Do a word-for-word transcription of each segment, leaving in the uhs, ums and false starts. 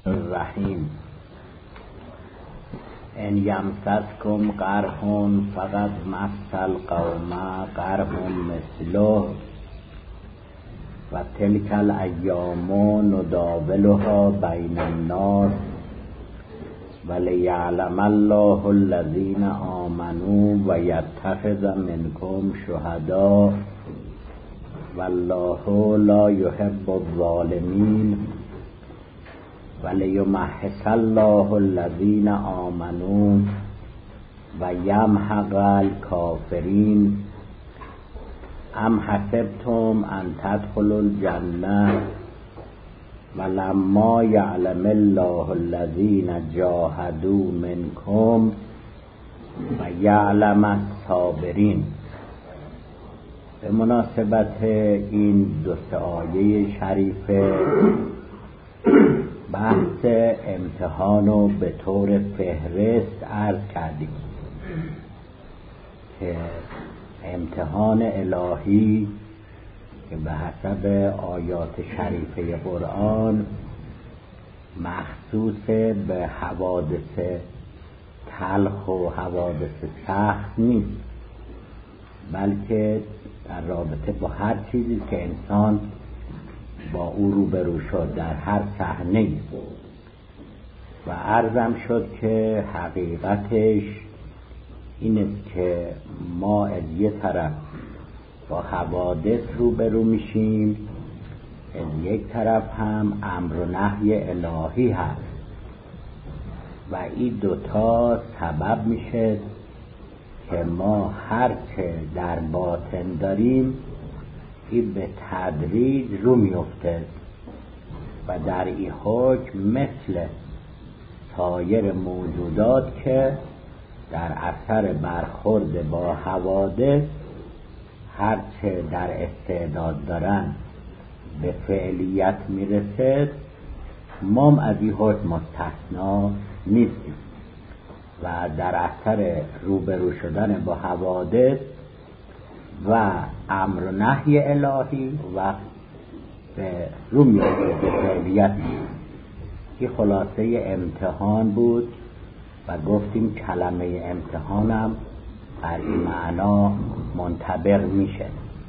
الرحیم ان یمسسکم قرح فقد مس القوم قرح مثله و تلک الایام نداولها بین الناس ولیعلم الله الذین آمنوا و یتخذ منکم شهداء والله لا یحب الظالمین ولیمحص الله الذین آمنوا و یمحق الکافرین ام حسبتم ان تدخلوا الجنة ولما یعلم الله الذین جاهدوا منکم و یعلم الصابرین. به مناسبت این دو سه آیه شریفه بحث امتحان رو به طور فهرست عرض کردیم که امتحان الهی که به حسب آیات شریفه قرآن مخصوص به حوادث تلخ و حوادث سخت نیست، بلکه در رابطه با هر چیزی که انسان با او روبرو شد در هر صحنه. و عرضم شد که حقیقتش این است که ما از یه طرف با حوادث روبرو میشیم، از یک طرف هم امر و نهی الهی هست و این دوتا سبب میشه که ما هرچه در باطن داریم این به تدریج رو میفته و در این حکم مثل سایر موجودات که در اثر برخورد با حوادث هرچه در استعداد دارن به فعلیت میرسد، ما از این حکم مستثنا نیستیم و در اثر روبرو شدن با حوادث و امر و نهی الهی و به رو میفته به فعلیت. این خلاصه امتحان بود و گفتیم کلمه امتحانم در این معنا منطبق میشه.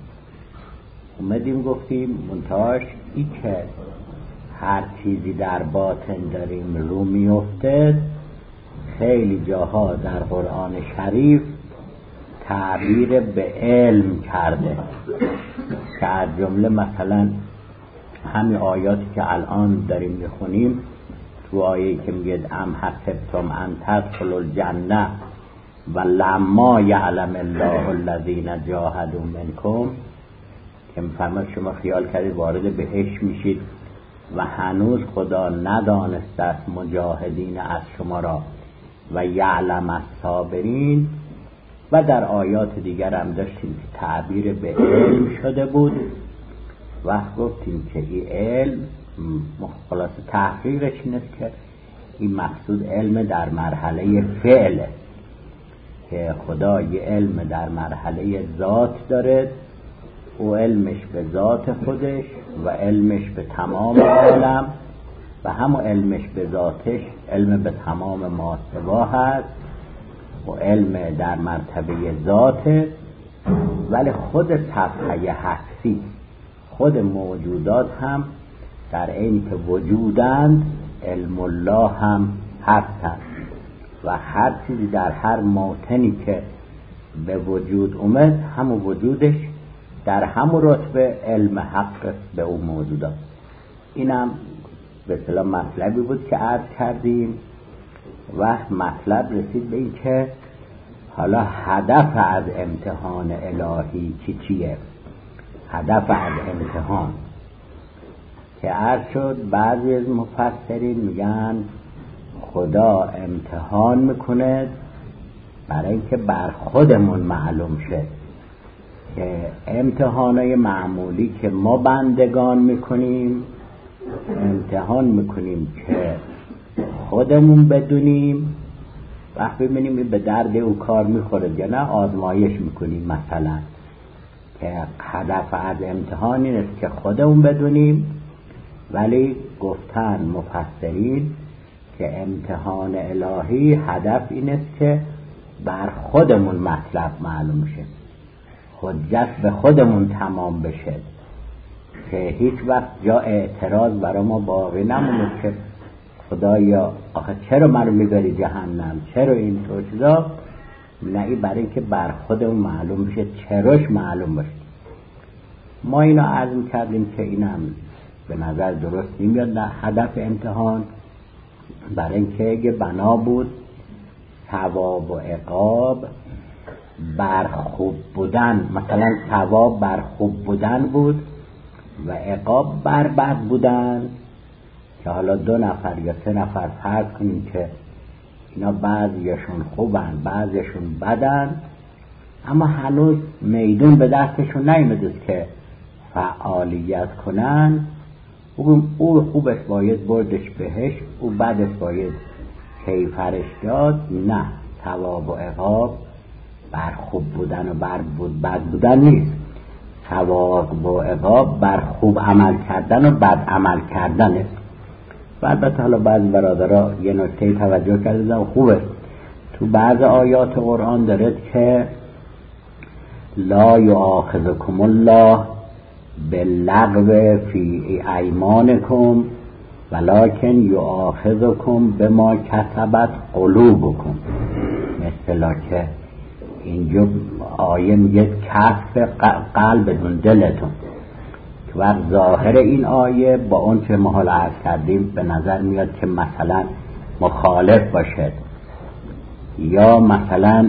اومدیم گفتیم منتهاش ای که هر چیزی در باطن داریم رو میفته خیلی جاها در قرآن شریف تعبیر به علم کرده که از جمله مثلا همین آیاتی که الان داریم میخونیم تو آیه‌ای که میگه ام حسبتم ان تدخلوا الجنة و لما یعلم الله الذین جاهدوا منکم، که میفرماد شما خیال کردید وارد بهشت میشید و هنوز خدا ندانست است مجاهدین از شما را و یعلم الصابرین. و در آیات دیگر هم داشتیم که تعبیر به علم شده بود و گفتیم که این علم خلاص تحقیقش این است که این مقصود علم در مرحله فعله که خدا یه علم در مرحله ذات داره، او علمش به ذات خودش و علمش به تمام عالم و همون علمش به ذاتش علم به تمام ماسوا هست و علم در مرتبه ذاته، ولی خود صفحه هستی خود موجودات هم در این که وجودند علم الله هم هستند و هر چیزی در هر موطنی که به وجود اومد همون وجودش در همون رتبه علم حق به اون موجودات. اینم به اصطلاح مطلبی بود که عرض کردیم و مطلب رسید به این که حالا هدف از امتحان الهی چی چیه؟ هدف از امتحان که عرض شد بعضی از مفسرین میگن خدا امتحان میکنه برای اینکه بر خودمون معلوم شه که امتحانای معمولی که ما بندگان میکنیم امتحان میکنیم که خودمون بدونیم وقت ببینیم به درد او کار میخوره یا نه، آزمایش میکنیم مثلا که هدف از امتحان این است که خودمون بدونیم ولی گفتن مفسرین که امتحان الهی هدف این است که بر خودمون مطلب معلوم بشه، حجت به خودمون تمام بشه، که هیچ وقت جا اعتراض برای ما باقی نمونه که خدایا آخه چرا منو میبری جهنم، چرا این تو چیزا. نه، برای اینکه بر خودمون معلوم بشه، چراش معلوم باشه. ما اینو عرض کردیم که اینم به نظر درست نمیاد نه هدف امتحان، برای اینکه اگه بنا بود ثواب و عقاب بر خوب بودن، مثلا ثواب بر خوب بودن بود و عقاب بر بد بودن، که حالا دو نفر یا سه نفر فرض کنیم که اینا بعضیشون خوبن بعضیشون بدن، اما هنوز میدون به دستشون نیامده که فعالیت کنن، او او خوبش باید بردش بهش، او بدش باید کیفرش داد. نه، ثواب و عقاب بر خوب بودن و بر بود بد بودن نیست، ثواب و عقاب بر خوب عمل کردن و بد عمل کردن است. و البته حالا بعضی برادرها یه نکته توجه کردن خوبه، تو بعض آیات قرآن داره که لا یؤاخذکم الله باللغو فی ایمانکم ولکن یؤاخذکم بما کسبت قلوبکم. مثلا که اینجا آیه میگه کسب قلب بدون دلتون، و ظاهر این آیه با اون که ما حالا عرض کردیم به نظر میاد که مثلا مخالف باشد، یا مثلا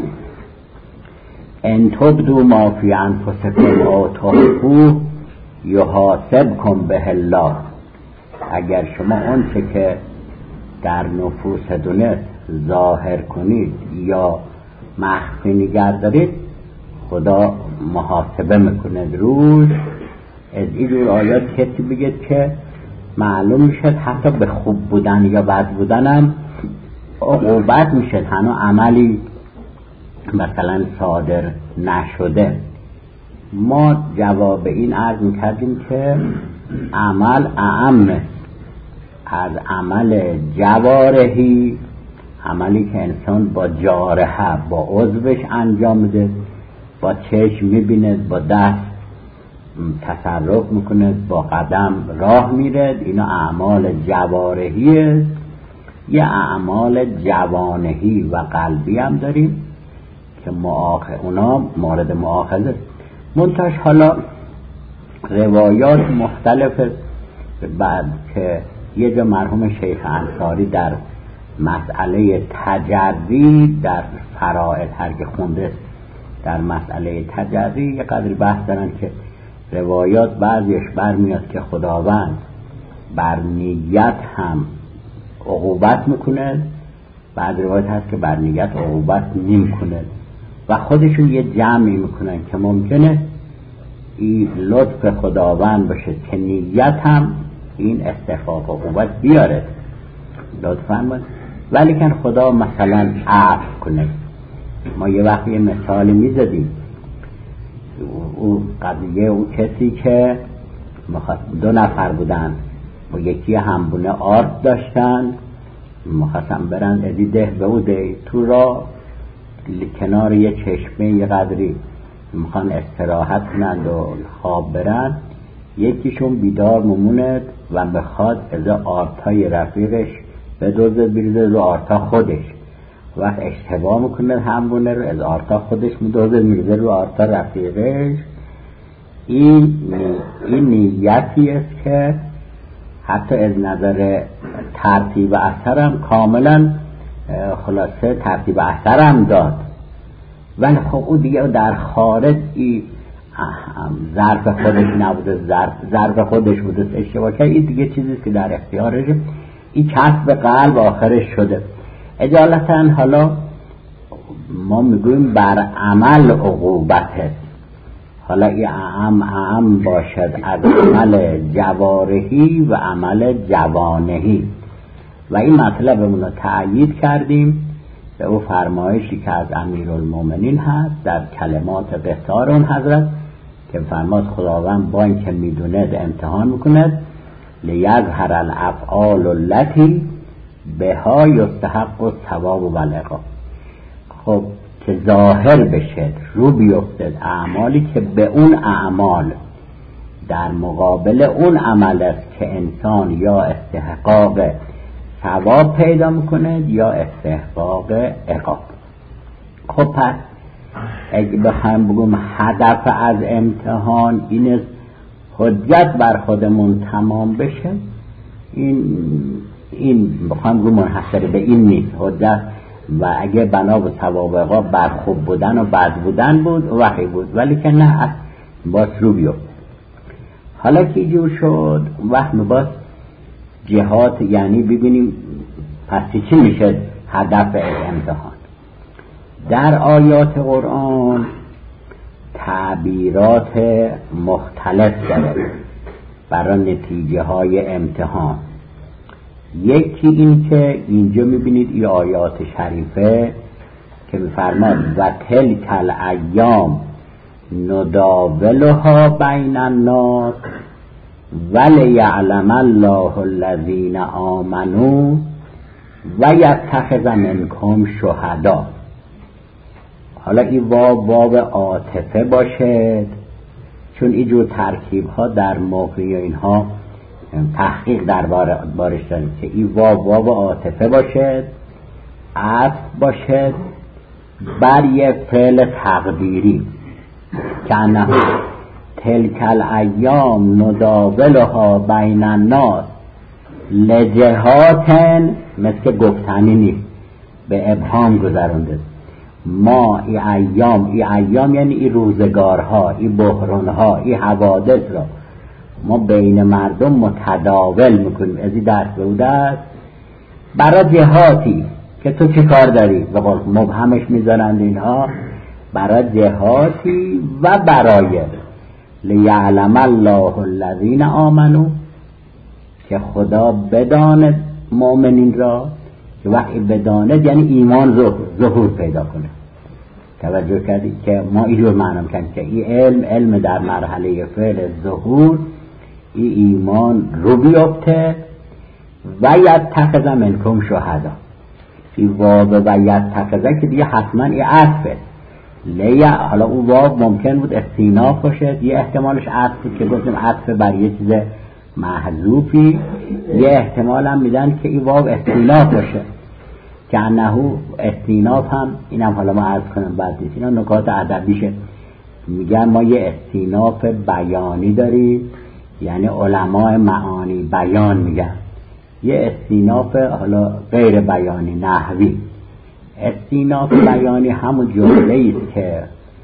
ان تبدوا ما فی انفسکم او تخفوه یحاسبکم به الله. اگر شما اون چه که در نفوستون است ظاهر کنید یا مخفی نگه دارید، خدا محاسبه میکنه روز. از این جور آیات کسی بگید که معلوم میشه حتی به خوب بودن یا بد بودن هم عقوبت میشه، هنوز عملی مثلا صادر نشده. ما جواب این عرض میکردیم که عمل اعم از عمل جوارحی، عملی که انسان با جارحه با عضوش انجام میده، با چشم میبینه، با دست تصرف میکنه، با قدم راه میره، اینا اعمال جوارحیه. یه اعمال جوانحی و قلبی هم داریم که مؤاخذ اونا مورد مؤاخذه. منتش حالا روایات مختلف بعد که یه جا مرحوم شیخ انصاری در مسئله تجری در فرائض هر که خونده در مسئله تجری یه قدری بحث دارن که روایات بعضیش برمیاد که خداوند بر نیت هم عقوبت میکنه، بعض روایت هست که بر نیت عقوبت نمیکنه و خودشون یه جمعی میکنن که ممکنه این لطف خداوند باشه که نیت هم این استحقاق عقوبت بیاره لطفاً باشه، ولی کن خدا مثلا عفو کنه. ما یه وقت یه مثالی میزدیم، او قضیه او کسی که دو نفر بودن و یکی همبونه آرد داشتن، مخواستم برن ازی ده به او ده تو را کنار یه چشمه یه قدری میخوان استراحت کنند و خواب برن، یکیشون بیدار مموند و بخواد از آرتای رفیقش به دوزه بریزه رو آرتا خودش، وقت اشتباه میکنه همونه رو از آرتا خودش میدوزه میریزه رو آرتا رفیقش. این این نیتی است که حتی از نظر ترتیب اثر هم کاملا خلاصه ترتیب اثر هم داد، ولی خب او دیگه در خارج ای ظرف خودش نبوده، ظرف ظرف خودش بوده، اشتباه کرد. این دیگه چیزی که در اختیارشه، این کسب قلب آخرش شده. اجالتا حالا ما میگویم بر عمل عقوبت هست، حالا این اعم اعم باشد از عمل جوارحی و عمل جوانحی. و این مطلبمون رو تأیید کردیم به او فرمایشی که از امیرالمومنین هست در کلمات قصار اون حضرت که فرماد خداوند با این که میدونه امتحان میکند لیظهر الافعال التي بها یستحق الثواب و العقاب. خب که ظاهر بشه، رو بیفته اعمالی که به اون اعمال در مقابل اون عمل است که انسان یا استحقاق ثواب پیدا میکنه یا استحقاق عقاب. خب پس اگه بخوایم بگم هدف از امتحان این است حجت بر خودمون تمام بشه، این این بخوایم بگم منحصر به این نیست حجت، و اگه بنا به ثواب و عقاب بر خوب بودن و بد بودن بود وحی بود، ولی که نه باز رو بیفته. حالا که جور شد وقت باز جهات، یعنی ببینیم پس چی میشه هدف امتحان. در آیات قرآن تعبیرات مختلف داره برای نتیجه های امتحان. یکی این که اینجا میبینید این آیات شریفه که میفرماد و تلک الایام نداولها بین الناس ولیعلم الله الذین آمنوا و یتخذ منکم شهدا. حالا این واو واو عاطفه باشد، چون اینجور ترکیب ها در موقعی اینها تحقیق در بارش داریم که این واو واو عاطفه باشد، عطف باشد بر یک فعل تقدیری که انه تلک الایام نداولها بین الناس لجهاتن، مثل گفتنی نیست، به ابهام گذرونده. ما ای ایام، ای ایام یعنی ای روزگارها، ای بحرانها، ای حوادث را ما بین مردم متداول میکنیم. از این دست به دست برای جهاتی که تو چه کار داری، به قول مبهمش میذارند اینها، برای جهاتی و برای لیعلم الله الذین آمنوا، که خدا بداند مؤمنین را، که وقتی بداند یعنی ایمان ظهور پیدا کنه. توجه کردید که ما اینجور معنی کنیم که این علم علم در مرحله فعل ظهور، این ایمان رو بیفته و یتخذ منکم شهدا. این واو و یتخذ که دیگه حتما این عطفه لیا. حالا اون واو ممکن بود استیناف باشه، یه احتمالش عطف بود که گفتیم عطف بر یه چیز محذوفی، یه احتمال هم میدن که این واو استیناف باشه که انهو استیناف هم اینم حالا ما عرض کنم بعد نیست، اینا نکات ادبیشه. میگن ما یه استیناف بیانی داریم، یعنی علماء معانی بیان میگن، یه استیناف حالا غیر بیانی نحوی. استیناف بیانی همون جمله است که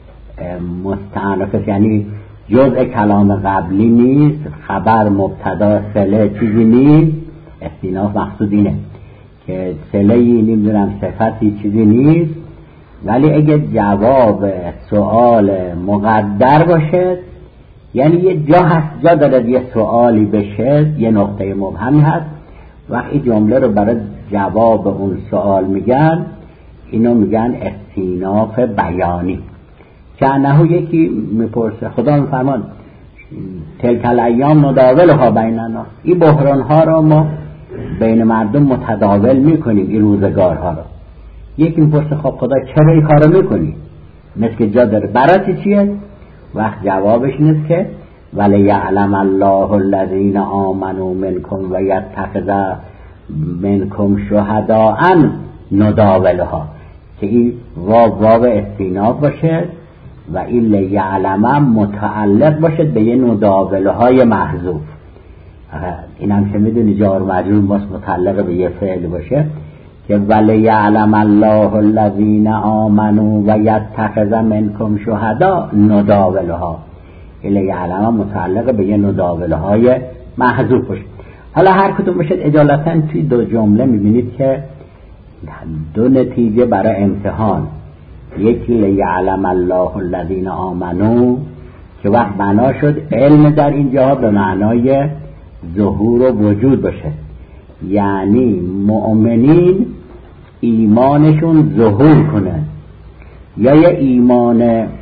مستأنف، یعنی جزء کلام قبلی نیست، خبر مبتدا صله چیزی نیست. استیناف مقصود اینه که صله‌ای نمیدونم صفتی چیزی نیست، ولی اگه جواب سوال مقدر باشه، یعنی یه جا هست جا داره یه سوالی بشه، یه نقطه مبهمی هست، وقتی جمله رو برای جواب اون سوال میگن، اینو میگن استیناف بیانی. که انهو یکی میپرسه، خدا میفرمان تلک الایام نداولها بین الناس، این بحران ها رو ما بین مردم متداول میکنیم، این روزگار ها رو. یکی میپرسه خب خدا چرا این کارو میکنی؟ مثل که جا داره برای چیه؟ وقت جوابش نیست که ولی یعلم الله الذین آمنوا منکم و یتخذ منکم شهداء نداولها، که این واو واو استیناف باشه و این لیعلم متعلق باشه به یه نداولهای محذوف. این هم که میدونی جار مجرور ماست متعلق به یه فعل باشه که ولی یعلم الله الذین آمنوا و یتخذ منکم شهداء نداولها، این لیعلم متعلق به یه نداولهای محذوف باشه. حالا هر کدوم باشد اجالتا توی دو جمله میبینید که دو نتیجه برای امتحان. یکی لیعلم الله الذین آمنوا که وقت بنا شد علم در اینجا به معنای ظهور و وجود باشه، یعنی مؤمنین ایمانشون ظهور کنه، یا یه ایمان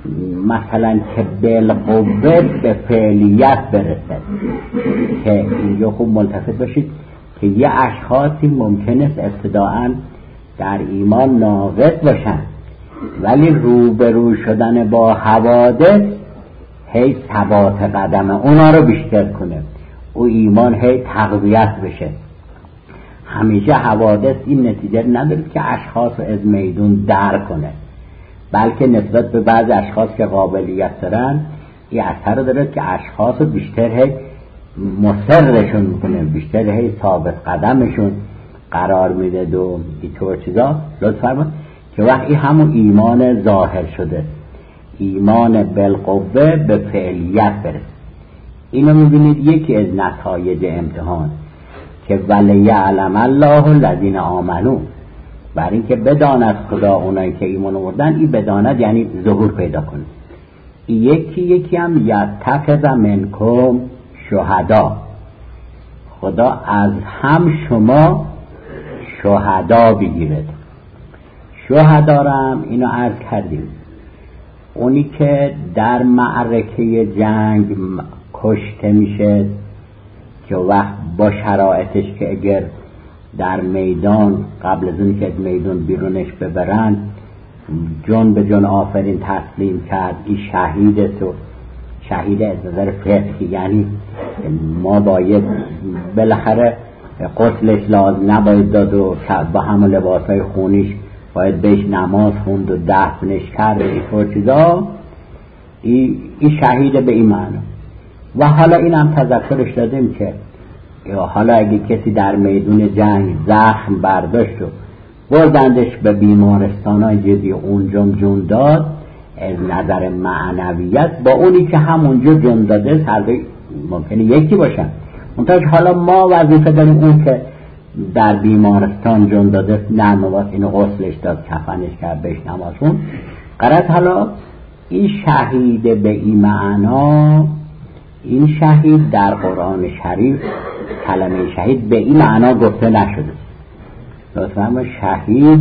مثلا که بالقوه به فعلیت برسد، که اینجا خوب ملتفت باشید که یه اشخاصی ممکن است ابتداعاً در ایمان ناقص باشن ولی روبرو شدن با حوادث هی ثبات قدم اونا رو بیشتر کنه، او ایمان هی تقویت بشه. همیشه حوادث این نتیجه نداره که اشخاص رو از میدون در کنه، بلکه نسبت به بعض اشخاص که قابلیت دارن این اثر داره که اشخاص رو بیشتر هی مصرشون میکنه، بیشتر هی ثابت قدمشون قرار میده و اینطور چیزا. لطفا فرمایید که وقتی همون ایمان ظاهر شده، ایمان بالقوه به فعلیت برسه. اینو میبینید یکی از نتایج امتحان که ولیعلم الله الذین آمنوا، برای اینکه بداند خدا اونایی که ایمان آوردن، این بداند یعنی ظهور پیدا کنه. یکی یکی هم یتخذ منکم شهدا، خدا از هم شما شهدا بگیرد. شهدا را هم اینو عرض کردیم، اونی که در معرکه جنگ کشته میشه که وقت با شرایطش که اگر در میدان قبل از اون که از میدان بیرونش ببرن جون به جون آفرین تسلیم کرد، این شهید تو شهید از نظر فقهی، یعنی ما باید بالاخره قتلش لازم نباید داد و با همه لباسای خونیش باید بهش نماز خوند و دفنش کرد این طور چیزا. این شهید به این معنا. و حالا این هم تذکرش دادیم که حالا اگه کسی در میدون جنگ زخم برداشت و بردندش به بیمارستان های جدی اونجا جون داد، از نظر معنویت با اونی که همونجا جون داده هر ممکنه یکی باشن. منتها حالا ما وظیفه داریم اون که در بیمارستان جون داده نه نواز اینو غسلش داد، کفنش کرد، بهش نماز خوند. قرار حالا این شهید به این معنا، این شهید در قرآن شریف کلمه شهید به این معنا گفته نشده. لطفا ما شهید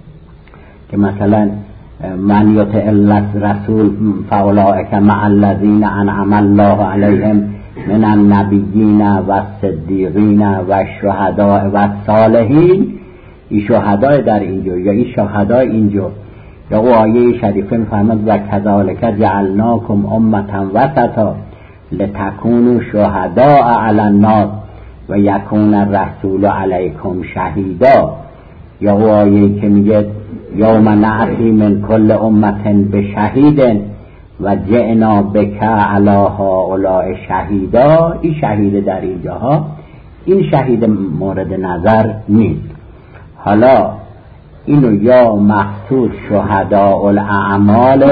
که مثلا من یطع الرسول فاولئک مع الذین انعم الله علیهم من النبیین و الصدیقین و الشهداء و الصالحین، این شهداء در اینجا یا این شهداء اینجا یا او آیه شریفه میفرماد و کذالک جعلناکم امة وسطا لتکونوا شهداء علی الناس و یکون الرسول علیکم شهیدا، یا او آیه که میگه یوم نأتی من کل امة بشهید و جئنا بک علی هؤلاء شهیدا. این شهید در اینجاها، این شهید مورد نظر نیست. حالا اینو یا مقصود شهداء الاعمال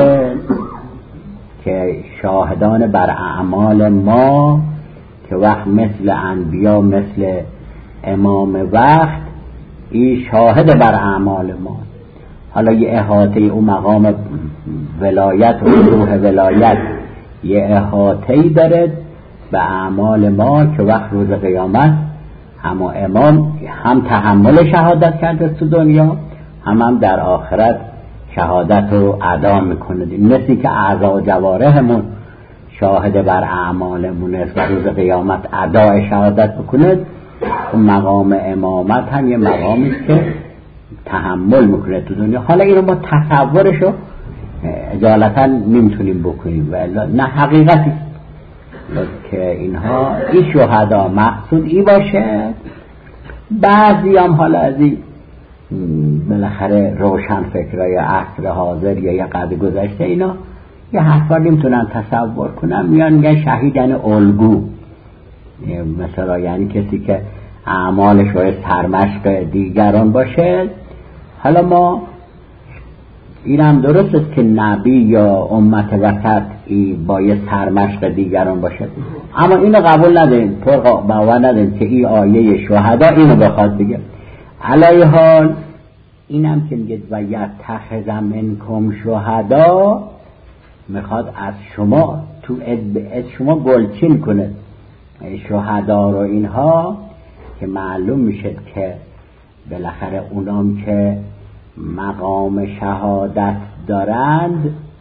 که شاهدان بر اعمال ما که وقت مثل انبیا مثل امام وقت این شاهد بر اعمال ما. حالا یه احاطه او مقام ولایت و روح ولایت یه احاطه‌ای داره به اعمال ما که وقت روز قیامت هم امام هم تحمل شهادت کرده تو دنیا، هم هم در آخرت شهادت رو ادا میکنه. مثل که اعضا و جوارحمون شاهد بر اعمالمون است و روز قیامت ادای شهادت بکنه، اون مقام امامت هم یه مقامی که تحمل میکنه تو دنیا. حالا اینو ما تصورشو اجالتا نمیتونیم بکنیم و نه حقیقتی که اینها این شهدا مقصود ای باشه. بعضی هم حالا از این بالاخره روشن فکرای عصر حاضر یا یه قد گذشته اینا یه حرفا نمیتونن تصور کنن، میان میگن شهیدن الگو، مثلا یعنی کسی که اعمالش باید سرمشق دیگران باشه. حالا ما این هم درست است که نبی یا امت وسط باید سرمشق دیگران باشه، اما اینو قبول نداریم، طور باور نداریم که این آیه شهدا اینو بخواد بگه. علیه حال اینم که میگه و یتخذ منکم شهدا، میخواد از شما تو از شما گلچین کنه شهدا رو اینها، که معلوم میشه که بالاخره اونام که مقام شهادت دارند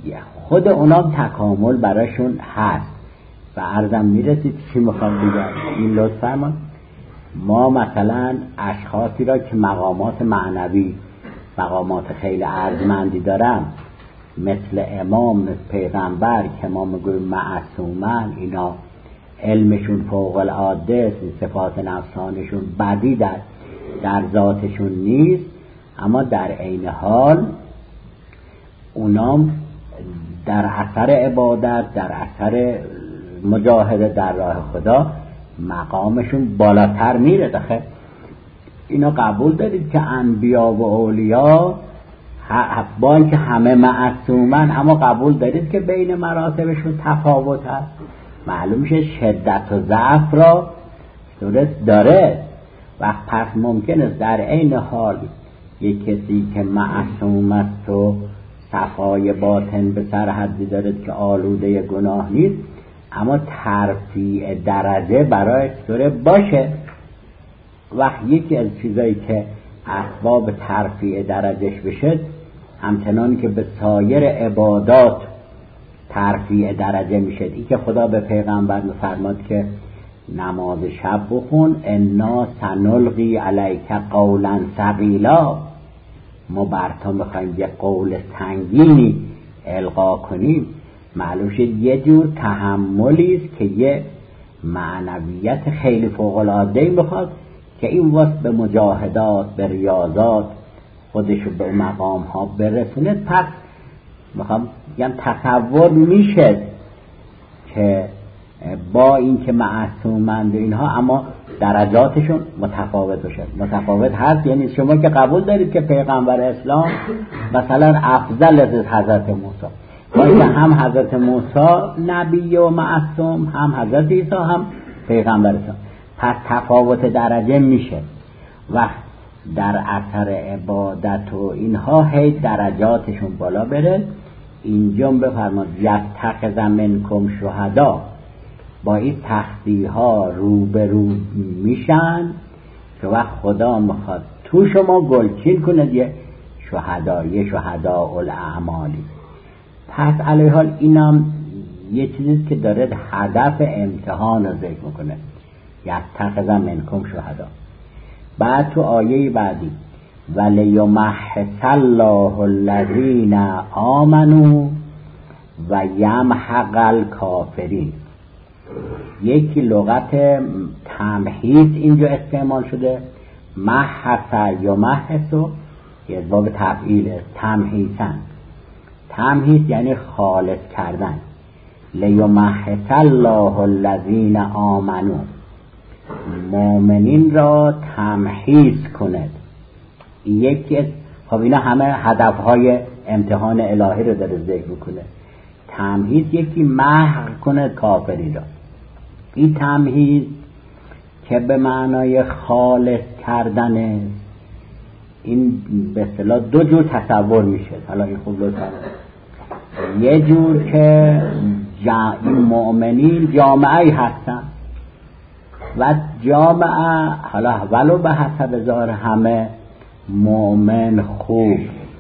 خود اونام تکامل براشون هست و عرضم میرسید چی میخوام بگم. این لطفا ما, ما مثلا اشخاصی را که مقامات معنوی مقامات خیلی ارجمندی دارن مثل امام، مثل پیغمبر که ما میگویم معصومن، اینا علمشون فوق العاده است، صفات نفسانشون بدی در در ذاتشون نیست، اما در عین حال اونام در اثر عبادت، در اثر مجاهده در راه خدا مقامشون بالاتر میره. دخل اینا قبول دارید که انبیا و اولیا با اینکه همه معصومن اما قبول دارید که بین مراتبشون تفاوت هست؟ معلوم میشه شدت و ضعف را صورت داره. و پس ممکنه در عین حال یک کسی که معصوم است و صفای باطن به سر حدی دارد که آلوده گناه نیست، اما ترفیع درجه برای سوره باشه. وقت یکی از چیزایی که اسباب ترفیع درجهش بشه، همچنان که به سایر عبادات ترفیع درجه میشه. این که خدا به پیغمبر فرماد که نماز شب بخون، انا سنلقی علیک قولا ثقیلا، ما بر تو میخوایم یه قول سنگینی القا کنیم. معلوم شد یه جور تحملی است که یه معنویت خیلی فوق العاده میخواد که این وقت به مجاهدات، به ریاضات خودشو به مقام ها برسونه. پس میخوام بگم تصور میشه که با این که معصومند اینها اما درجاتشون متفاوت باشه. متفاوت هست یعنی شما که قبول دارید که پیغمبر اسلام مثلا افضل از حضرت موسی، باید هم حضرت موسی نبی و معصوم، هم حضرت عیسی، هم پیغمبر اسلام، پس تفاوت درجه میشه. و در اثر عبادت و اینها هی درجاتشون بالا بره. اینجا بفرماد یتخذ منکم شهدا، با این تختی ها رو به رو میشن که وقت خدا میخواد تو شما گلچین کنه یه شهدا، یه شهدا الاعمالی. پس علیه حال اینم یه چیزی که داره هدف امتحان رو ذکر میکنه، یتخذ منکم شهدا. بعد تو آیه بعدی ولیمحص الله الذین آمنوا و یمحق الکافرین. یکی لغت تمحیص اینجا استعمال شده، محص یا محصو یه باب تفعیل تمحیصن. تمحیص یعنی خالص کردن. لیمحص الله الذین آمنوا، مؤمنین را تمحیص کند. یکی از خب اینا همه هدفهای امتحان الهی رو داره ذکر میکنه. تمحیص یکی محق کند کافری را. این تمحیص که به معنای خالص کردن، این به اصطلاح دو جور تصور میشه. حالا این خوب لطفا، یه جور که جا این مؤمنین جامعه هستن و جامعه حالا ولو به حسب ظاهر همه مؤمن خوب،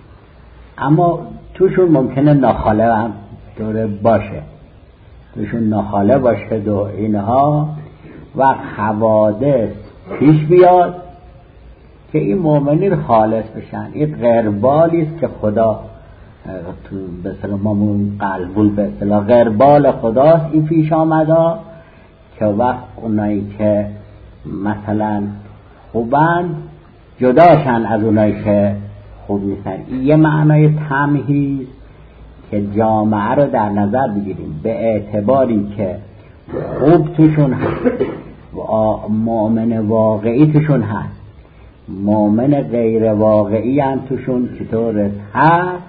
اما توشون ممکنه ناخاله هم دوره باشه، توشون ناخاله باشه دو اینها و حوادث پیش بیاد که این مؤمنین خالص بشن. این غیربالی است که خدا تو به اصطلاح مامون قلبول به اصطلاح غیربال خداست این پیش آمده که وقت اونایی که مثلا خوبند جداشن از اونایی که خوب نیستن. این یه معنای تمحیص که جامعه رو در نظر بگیریم به اعتباری که خوب توشون هست و مؤمن واقعی توشون هست، مؤمن غیر واقعی هم توشون چطور هست،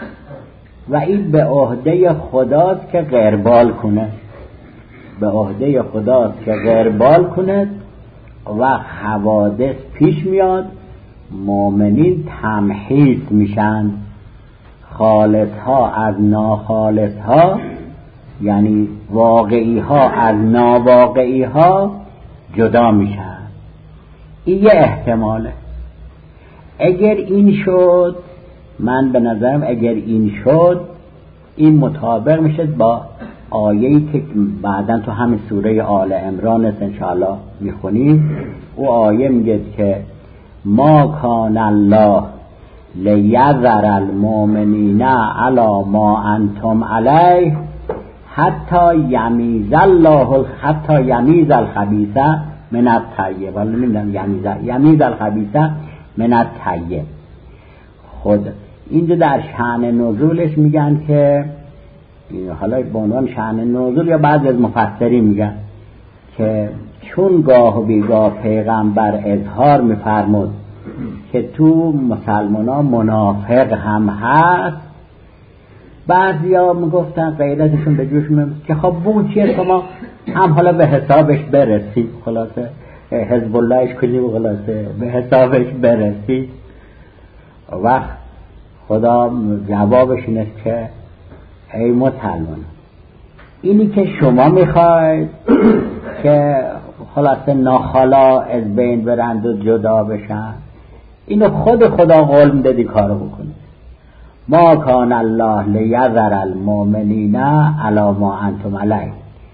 و این به عهده خداست که غیربال کنه، به عهده خداست که غیربال کنه و حوادث پیش میاد، مؤمنین تمحیص میشن، خالص ها از ناخالص ها، یعنی واقعی ها از ناواقعی ها جدا میشن. این یه احتماله. اگر این شد، من به نظرم اگر این شد این مطابق میشه با آیه‌ای که بعداً تو همین سوره آل عمران است انشاءالله میخونیم. او آیه میگه که ما کان الله لیذر المؤمنین علی ما انتم علیه حتی یمیز الله حتی یمیز الخبیث من الطیب. ولی نمیدونم یمیز یمیز الخبیث من الطیب. خود اینجا در شأن نزولش میگن که حالا به عنوان شأن نزول یا بعضی از مفسرین میگن که چون گاه و بیگاه پیغمبر اظهار میفرمود که تو مسلمانان منافق هم هست، بعضیا میگفتن غیرتشون به جوش میاد که خب بو چیه شما هم حالا به حسابش برسید، خلاصه حزب اللهش کنیم خلاصه به حسابش برسید. وقت خدا جوابش اینه که ای مسلمان، اینی که شما میخواید که خلاصه ناخالا از بین برند و جدا بشن، اینو خود خدا قول میده کارو بکنید. ما کان الله لیذر المؤمنین علی ما انتم علیه.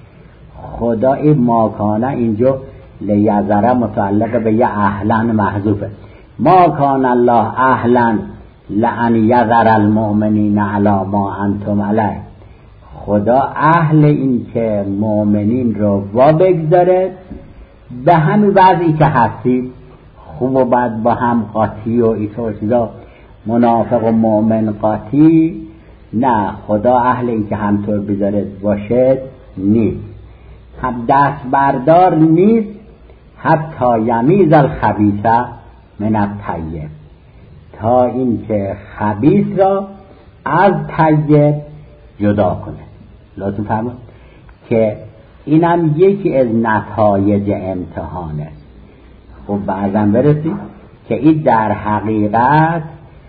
خدا این ما کان اینجا لیذر متعلق به یه اهلن محذوفه. ما کان الله اهلن لأن یذر المؤمنین علی ما انتم علیه. خدا اهل این که مؤمنین رو وا بگذاره به همین وضعی که هستید، خوب و بد با هم قاطی و ایطور چیزا، منافق و مؤمن قاطی، نه، خدا اهل این که همطور بذاره باشه نیست، هم دست بردار نیست. حتی یمیز الخبیث من الطیب، تا این که خبیث را از طیب جدا کنه. لازم فهمید که اینم یکی از نتایج امتحانه. خب بعضا برسید که این در حقیقت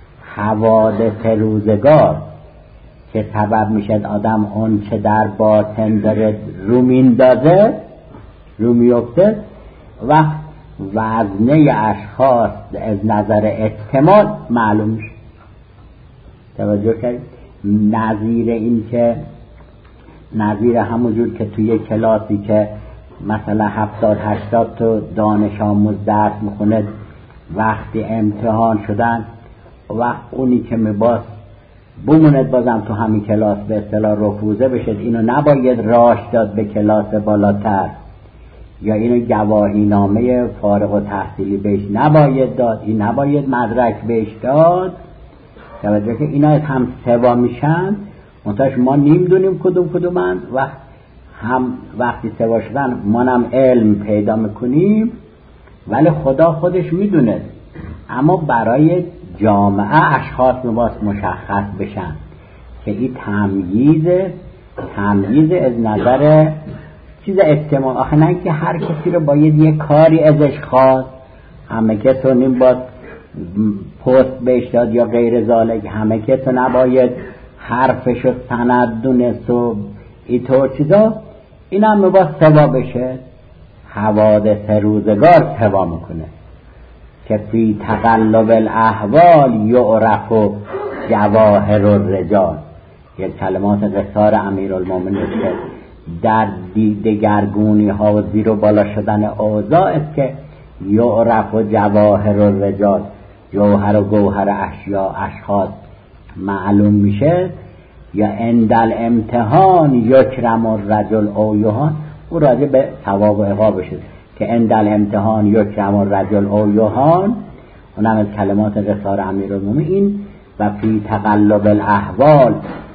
حوادث روزگار که سبب میشد آدم اون چه در باطن داره رو میندازه رو میفته، وقت وزنه اشخاص از نظر احتمال معلوم میشه. توجه کنید، نظیر این که نظیر همونجور که توی کلاسی که مثلا هفتاد هشتاد تا دانش آموز درس میخونه، وقتی امتحان شدن وقت اونی که میباس بموند بازم تو همین کلاس به اصطلاح رفوزه بشه، اینو نباید راش داد به کلاس بالاتر، یا اینو گواهی نامه فارغ التحصیلی بهش نباید داد، این نباید مدرک بهش داد. توجه که اینا هم سوا میشن، منتهاش ما نمیدونیم کدوم کدومن، وقت هم وقتی سوا شدن ما هم علم پیدا میکنیم، ولی خدا خودش میدونه. اما برای جامعه اشخاص میباید مشخص بشن که این تمییز تمییز از نظر چیز احتمال. آخه نه که هر کسی رو باید یه کاری ازش خواست، همه کسو نیم باید پست بهش داد یا غیر ذالک، همه کسو نباید حرفش و سند دونست و اینطور چیزا. این هم میباید سوا بشه. حوادث روزگار سوا میکنه که فی تقلب الاحوال یعرف و جواهر الرجال. یک کلمات قصار امیرالمومنین که در دگرگونی ها و زیر و بالا شدن اوضاع است که یعرف و جواهر الرجال، جوهر و گوهر اشیا اشخاص معلوم میشه. یا اندل امتحان یکرم الرجل او یهان، او راجع به ثواب و عقابش که اندل امتحان یکرم الرجل او یهان، اونم از کلمات قصار امیرالمومنین. و فی تقلب الاحوال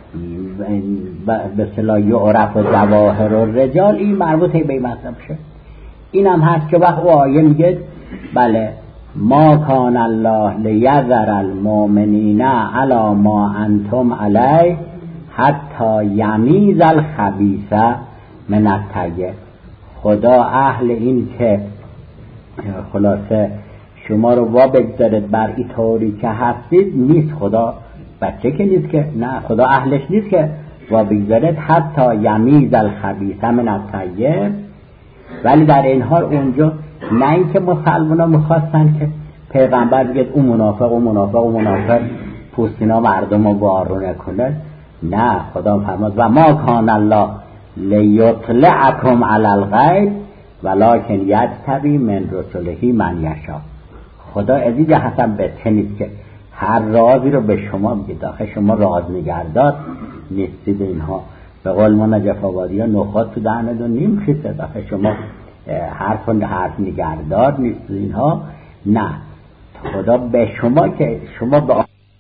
به اصطلاح یعرف و جواهر الرجال، این مربوطه به این مطلب شه. این هم هست که وقت او آیه میگه بله ما کان الله لیذر المؤمنین علی ما انتم علیه حتی یمیز الخبیث من الطیب. خدا اهل این که خلاصه شما رو وا بگذارد بر این طوری که هستید نیست. خدا بچه که نیست که، نه، خدا اهلش نیست که وا بگذارد حتی یمیز الخبیث من الطیب. ولی در این حال اونجا نه این که مسلمانا میخواستن که پیغمبر بگید اون منافق و منافق و منافق پوستینا مردم رو وارونه کنه، نه، خدا فرمود و ما کان الله لیطلعکم علی الغیب ولکن یجتبی من رسله من یشاء. خدا از این جهت هم بهتر نیست که هر رازی رو به شما بگه. داخل شما راز نگردار نیستید. اینها به قول ما نجف آبادی ها نخات تو دهنه و نیم خیسته. داخل شما حرف حرف نگردار نیستید. اینها نه، خدا به شما که شما به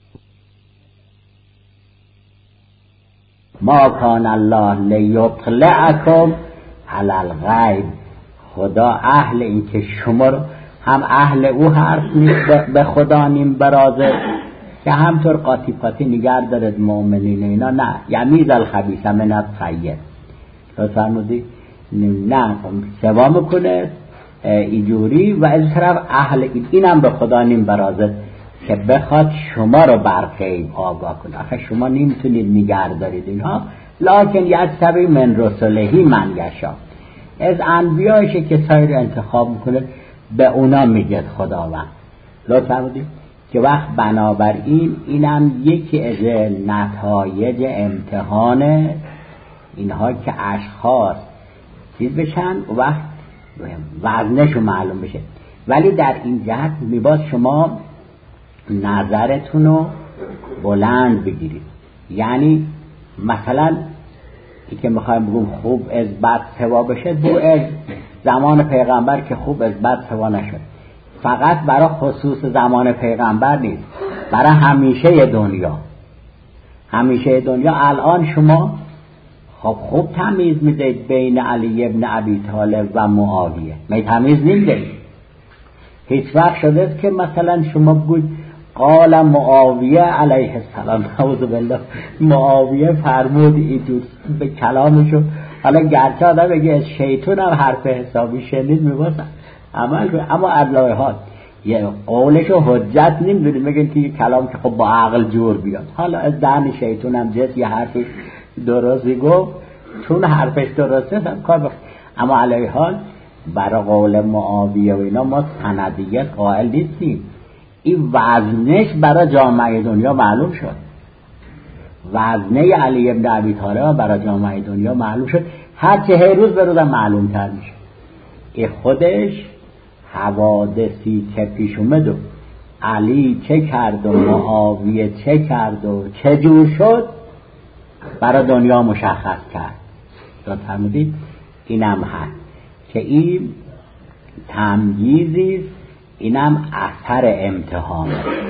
ما کان الله لیطلعکم علی الغیب، خدا اهل این که شما رو هم اهل او حرف نیست به خدا نیم برازه که همطور قاطی قاطی نگر دارد مؤمنین اینا. نه، یمیز الخبیث من الطیب. تو فرمودی نه سوا میکنه اینجوری و از طرف اهل اینم به خدا نیم برازه که بخواد شما رو بر غیب آگاه کنه. آخه شما نمیتونید نگر دارید اینها. لکن یجتبی من رسله من یشاء، از انبیایش کسایی رو انتخاب میکنه به اونا میگه خداوند. لطفا بودیم که وقت بنابراین اینم یکی از نتایج امتحان اینها که اشخاص چیز بشن و وقت وزنشو معلوم بشه. ولی در این جهت میباز شما نظرتون رو بلند بگیرید. یعنی مثلا ای که میخوایم بگم خوب از بد سوا بشه، بو از زمان پیغمبر که خوب از بد سوا نشد. فقط برای خصوص زمان پیغمبر نیست، برای همیشه دنیا. همیشه دنیا الان شما خب خوب تمیز میدید بین علی ابن ابی طالب و معاویه، می تمیز نمیدید. هیچ وقت شده که مثلا شما بگوید قال معاویه علیه السلام، نعوذ بالله، معاویه فرمود اینجور به کلامشو. حالا گرچه آدم بگه از شیطون هم حرف حسابی شنید میباسن عمل کنه، اما ادلای ها یه قولشو حجت نمیدونی، میگن که یه کلام که خب با عقل جور بیاد. حالا از دهن شیطون هم جست یه حرفی درستی گفت، چون حرفش درسته هم کار بخ... اما علیه حال برای قول معاویه و اینا ما سندیت قائل نیستیم. این وزنش برای جامعه دنیا معلوم شد. وزنه علی ابن ابی طالب برای جامعه دنیا معلوم شد. هر چه هر روز به روز معلوم تر میشه. این خودش حوادثی که پیش اومد و علی چه کرد و معاویه چه کرد و چه جور شد برای دنیا مشخص کرد. تا فرمودید اینم هست که این تمییزی، اینم اثر امتحان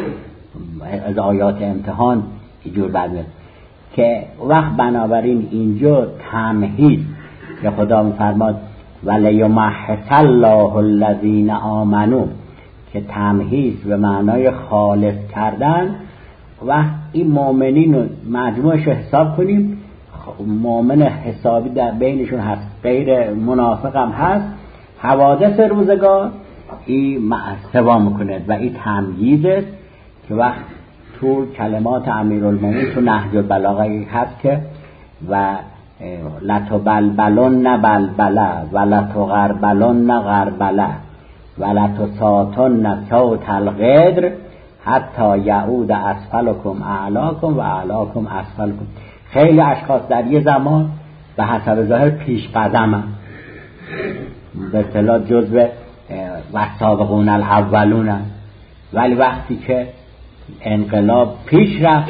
از آیات امتحان اینجور برمیاد که وقت بنابراین اینجا تمهید که خدا میفرماد ولیمحص الله الذین آمنوا، که تمهید به معنای خالص کردن. و این مؤمنین رو مجموعش رو حساب کنیم، مؤمن حسابی در بینشون هست، غیر منافق هم هست. حوادث روزگار این سوا میکنه و این تمییزه که وقت تو کلمات امیرالمومنین تو نهج البلاغه هست که و لتبلبلن بلبله و لتغربلن غربله و لتساطن صوت القدر حتی یعود اسفلکم اعلاکم و اعلاکم اسفلکم. خیلی اشخاص در یه زمان به حسب ظاهر پیش قدم هم به اصطلاح جزو والسابقون الاولون هم، ولی وقتی که انقلاب پیش رفت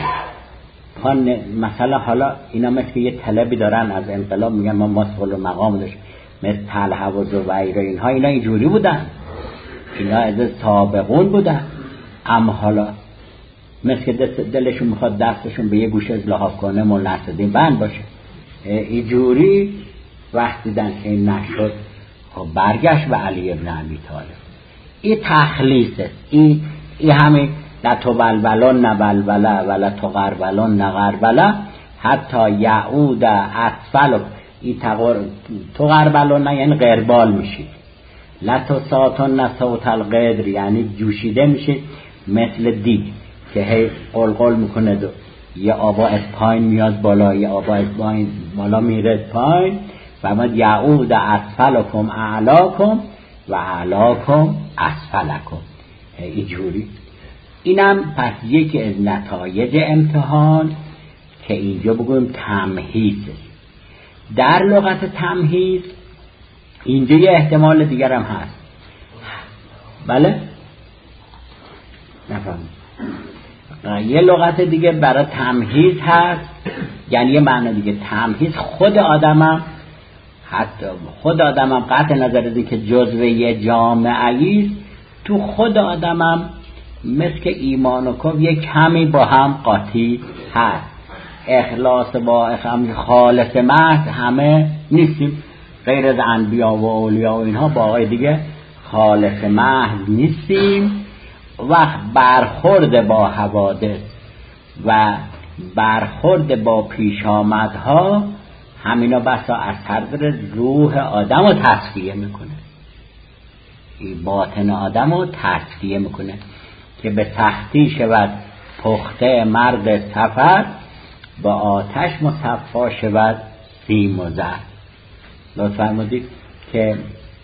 مثلا حالا اینا مثل یه طلبی دارن از انقلاب میگن ما مسئول و مقام داشت، مثل طلحه و زبیر و اینها، اینا اینجوری بودن، اینا از سابقون بودن. اما حالا مثل دلشون میخواد دستشون به یه گوشه از لحاف کنه مول نصدین بند باشه، اینجوری وقتی دیدن که این نشد خب برگشت به علی ابن ابی طالب. این تخلیصه، این این همین لتبلبلن بلبله و لتغربلن غربله حتی یعود اسفل. این تغربلن یعنی غربال میشید، لتساطن صوت القدر یعنی جوشیده میشید مثل دیگ که هی قلقل میکنه و یه آبا از پایین میاد بالا، یه آبا از پایین بالا میره پایین. فرمود یعود اسفلکم اعلاکم و اعلاکم اسفلکم. اینجوری اینم پس یکی از نتایج امتحان که اینجا بگویم تمهیز. در لغت تمهیز اینجا یه احتمال دیگر هم هست. بله؟ نفهم. یه لغت دیگه برای تمهیز هست، یعنی یه معنی دیگه. تمهیز خود آدمم، حتی خود آدمم قطع نظر از که جزو یه جامعه است، تو خود آدمم مثل که ایمان و کفر یک کمی با هم قاطی هست. اخلاص با هم خالص محض همه نیستیم، غیر از انبیا و اولیا و اینها با آقای دیگه خالص محض نیستیم. وقت برخورد با حوادث و برخورد با پیش آمدها همینا بسا از طرز روح آدم رو تصفیه میکنه، این باطن آدم رو تصفیه میکنه که به سختی شود پخته مرد سفر، با آتش مصفا شود سیم و زر. لطفاً فرمودید که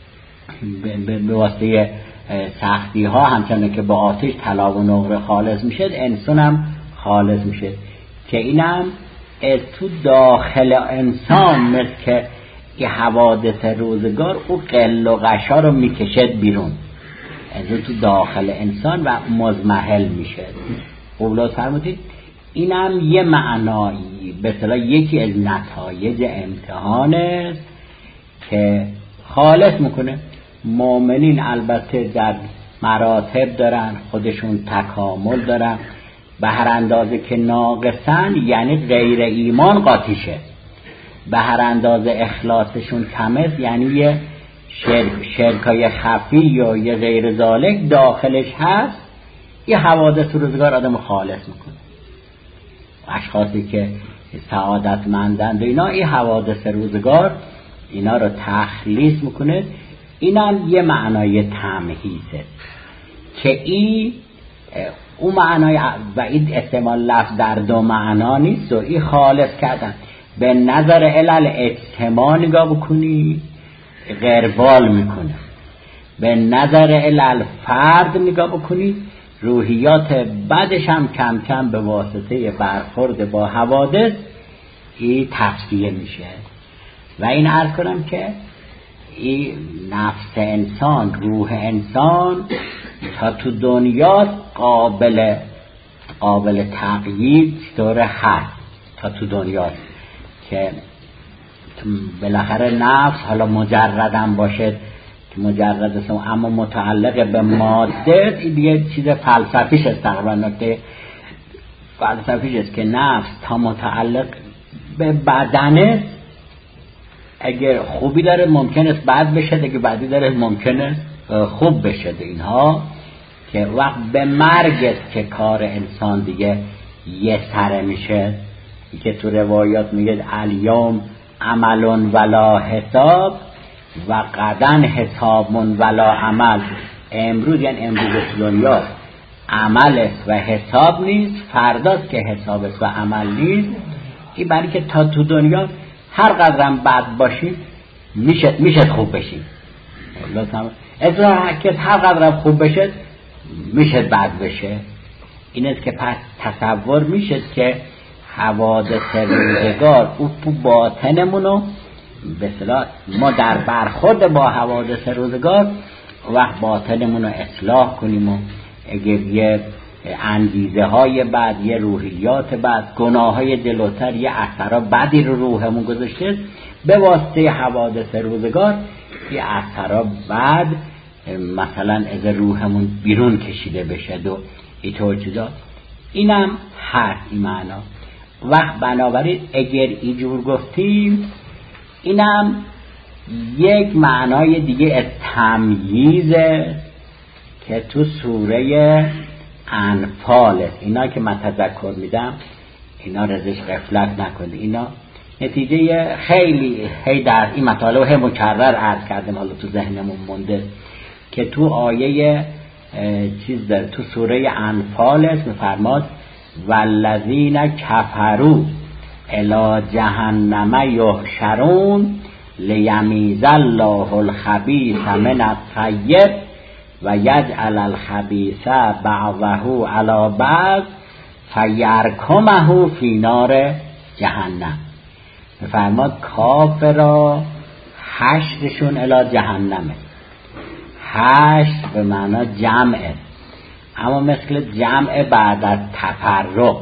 به واسطه سختی ها همچنان که با آتش طلا و نقره خالص میشه، انسان هم خالص میشه. که اینم تو داخل انسان مثل که که حوادث روزگار او قل و غشا رو میکشد بیرون، از تو داخل انسان و مزمحل میشه. اولاد فرمودید اینم یه معنایی، به اصطلاح یکی از نتایج امتحان است که خالص میکنه. مؤمنین البته در مراتب دارن، خودشون تکامل دارن، به هر اندازه که ناقصن یعنی غیر ایمان قاطیشه، به هر اندازه اخلاصشون کمه یعنی یه شرک شرکای خفی یا یه غیر ذالک داخلش هست. یه حوادث روزگار آدم خالص میکنه. اشخاصی که سعادتمندند و اینا، این حوادث روزگار اینا رو تخلیص میکنه. اینم یه معنای تمهیزه که این اون معنای و این استعمال لفظ در دو معنا نیست و این خالص کردن. به نظر علل اجتماع نگاه بکنی غربال میکنه، به نظر علل فرد نگاه بکنی روحیات بدش هم کم کم به واسطه برخورد با حوادث این تفسیه میشه. و این عرض کنم که این نفس انسان، روح انسان تا تو دنیا قابل قابل تغییر طوره هست، تا تو دنیا که بالاخره نفس حالا مجردم باشه که مجرد است اما متعلق به ماده، این دیگه چیز فلسفیش است، تقریبا نکته فلسفیش است که نفس تا متعلق به بدنه اگر خوبی داره ممکن است بد بشه، اگه بدی داره ممکن است خوب بشه. اینها که وقت به مرگ است که کار انسان دیگه یه سره میشه، که تو روایات میگه الیوم عمل ولا حساب و غدن حساب ولا عمل. امروز یعنی امروز دنیا عمل است و حساب نیست، فرداست که حساب است و عمل نیست. این برای که تا تو دنیا هر قدرم بد باشی میشه میشه خوب بشی، ازا که هر قدرم خوب بشه میشه بد بشه. این است که پس تصور میشه که حوادث روزگار او تو باطنمونو به اصطلاح ما در برخورد با حوادث روزگار وقت باطنمونو اصلاح کنیم و اگر یه انگیزه های بد، یه روحیات بد، گناه های دلوتر، یه اثرها بدی رو روحمون گذاشته، به واسطه حوادث روزگار یه اثرها بد مثلا از روحمون بیرون کشیده بشه و اینطور چیزا. اینم هست این معنا. وقت بنابراین اگر اینجور گفتیم اینم یک معنای دیگه از تمییزه که تو سوره انفال است. اینا که من تذکر میدم اینا رزش غفلت نکنید، اینا نتیجه خیلی هی در این مطالب هی مکرر عرض کردم، حالا تو ذهنمون مونده که تو آیه چیز داره تو سوره انفال است میفرماد والذین کفروا الی جهنم یحشرون لیمیز الله الخبیث من الطیب و یجعل الخبیث بعضه علی بعض فیرکمه فی نار جهنم. بفرماد کافرا حشرشون الی جهنمه. حشر به معنی جمعه، اما مثل جمع بعد از تفرق.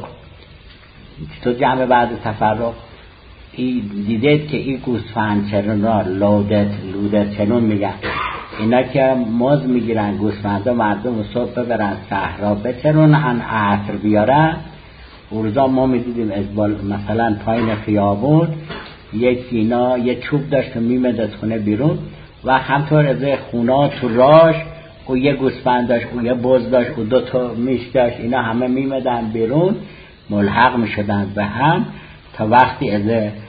تو جمع بعد از تفرق ای دیدید که این گوسفند چرون لودت لودت چنون میگن، اینا که مز میگیرن گوسفندا مردم و صبح ببرن صحرا بچرونن عصر بیارن. اون روزا ما میدیدیم ازبال مثلا پایین خیابون یک اینا یه چوب داشت و میمد از خونه بیرون و همطور از خونا تو راش و یه گوسفند داشت و یه بز داشت و دو تا میش داشت، اینا همه میمدن بیرون ملحق میشدن به هم تا وقتی از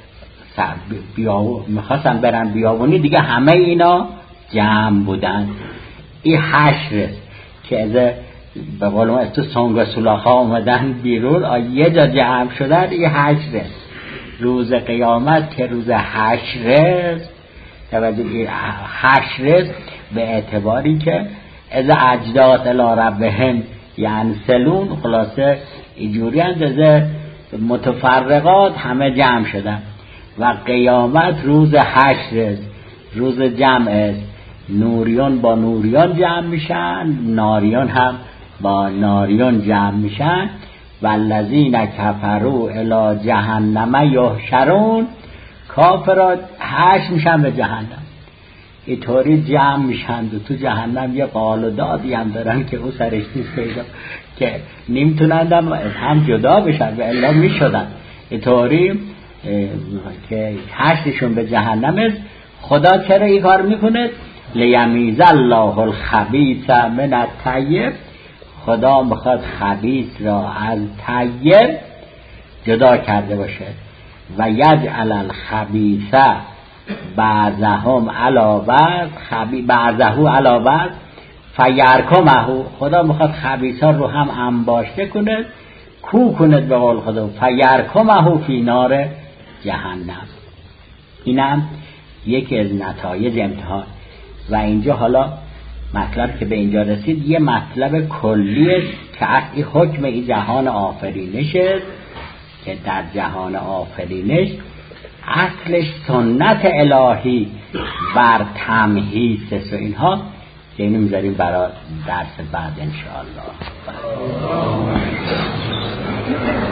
بیابون میخواستن برن بیابونی دیگه همه اینا جمع بودن. این حشر که از به قول ما از تو سنگ سولاخ ها اومدن بیرون یه جا جمع شدن، این حشر روز قیامت که روز حشر توجه حشر به اعتباری که از اجداد الی ربهم یعنی سلون، خلاصه اینجوری اندازه متفرقات همه جمع شدن و قیامت روز حشر روز جمع است. نوریان با نوریان جمع میشن، ناریان هم با ناریان جمع میشن. والذین کفروا الی جهنم یحشرون، کافرات حشر میشن به جهنم. اینطوری جمع میشن و تو جهنم یه قال و دادی هم دارن که او سرش نیست پیدا که نمیتونن هم جدا بشن و الا میشدن. اینطوری که حشرشون به جهنم است. خدا چرا این کار میکنه؟ لیمیز الله الخبیث من الطیب، خدا میخواد خبیث را از طیب جدا کرده باشه. و یجعل الخبیث بعضهم علی بعض خبی بعضه علی بعض فیرکمه، خدا میخواد خبیثا رو هم انباشته کنه، کو کنه به قول خدا فیرکمه فی نار جهنم. اینم یکی از نتایج امتحان. و اینجا حالا مطلب که به اینجا رسید یه مطلب کلی است که این حکم این جهان آفرینش است که در جهان آفرینش اصلش سنت الهی بر تمهیس است و اینها که اینو میذاریم برای درس بعد انشاءالله.